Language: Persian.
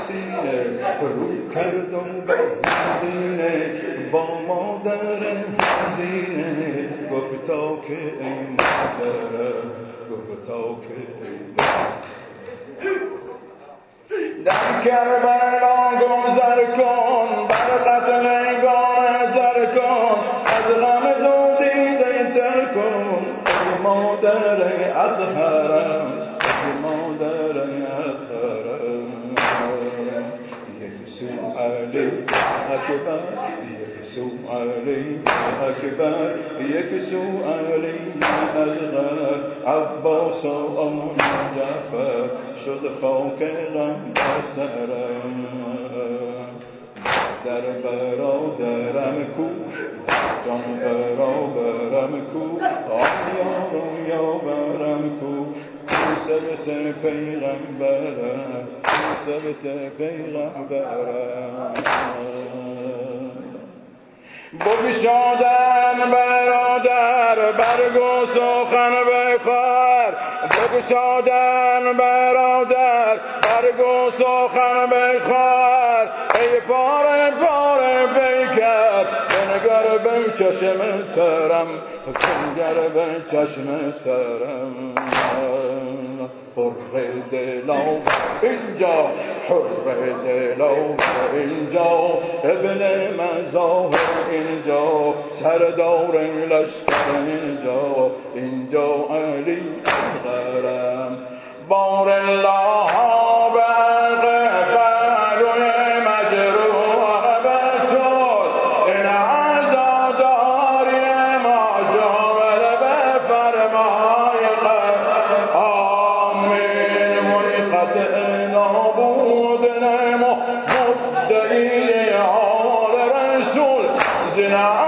سینه رو کردم به مدینه با مادر حزینه گفتا که ای مادرم گفتا که ای در کربلا گذر کن بر قتلگان زر کن از غم دو دیده تر کن ای مادر اطهرم ای مادر اطهرم یک سو علی اکبر یک سو علی اکبر یک سو علی اصغر عباس و آن جعفر شد خاک غم بر سرم در برادرم کو جان برادرم کو آن یارم یاورم کو سبت پیغمبرم سبت پیغمبرم بگشادن برادر برگو سخن بخوار بگشادن برادر برگو سخن بخوار ای پاره پاره بیکر بنگر به چشم ترم بنگر به چشم ترم حر دلاور اینجا حر دلاور اینجا ابن مظاهر اینجا سردار لشکر اینجا اینجا علی اصغرم بار الله به حق پهلوی مجروح بچود این عزاداری ما جامل به فرمای قد آمین منقطع نابود نمو مدعی آل رسول زنا